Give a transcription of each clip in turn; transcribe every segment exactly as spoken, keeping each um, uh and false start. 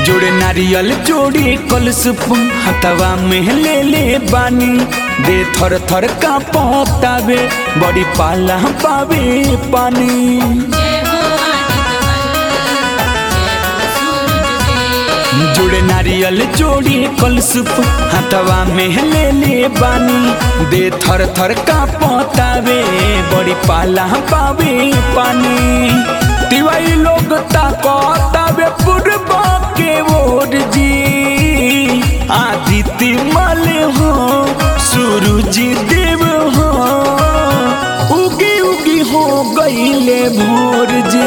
जोड़े नारियल जोड़ी कलसुप हथवा में ले ले बानी दे थर थर का पतावे बड़ी पाला पावे पानी। जोड़े नारियल जोड़ी कलसुप हथवा में ले ले बानी दे थर थर का पतावे बड़ी पाला पावे पानी। तिवाई लोग ताकतावे पूर्व के ओर जी आदित्य मल हो सूरज देव हो उगी उगी हो गईले भोर जी।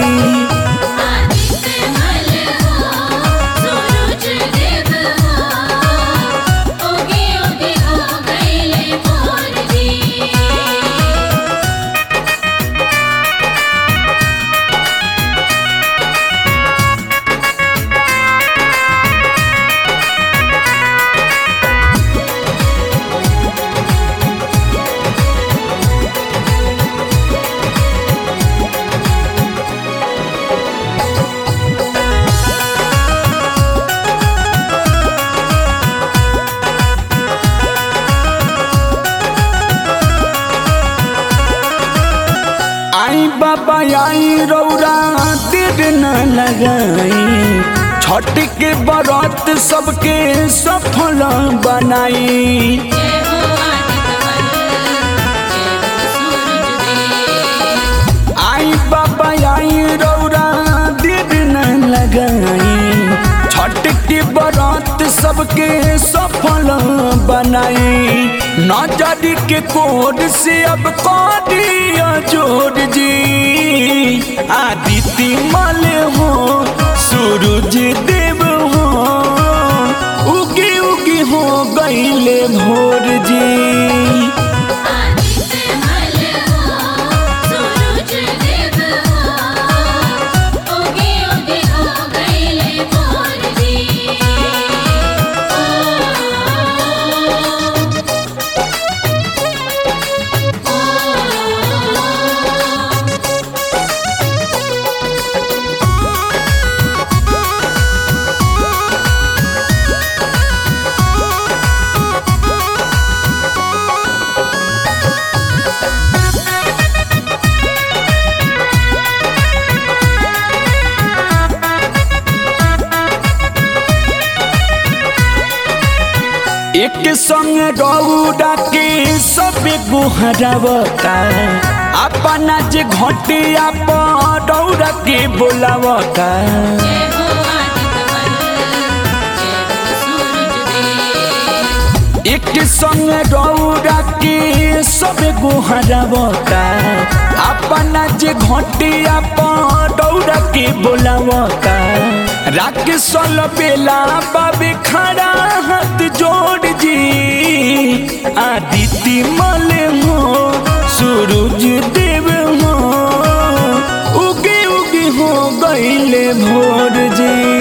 आई बाबा आई रौरा देर न लगाई छठ के बरत सबके सफल बनाई। आई बाबा आई रौरा देर न लगाई छठ के बरत सबके सफल बनाई। नजर के कोड से अब कौडिया जोड़ जी आदित्य मल हो सूरज देव हो उगी उगी हो गईले भोर जी। एक संग रौदा के सब गुहरावता अपना जे घटिया पर रौदा के बोलावता। एक संग रौदा के सब गुहरावता अपना जे घटिया पर रौदा के बोलावता। राकेश बेला बाबे खड़ा हाथ जोड़ जी आदित्य मल हो सूरज देव हो उगी उगी हो गईले भोर जी।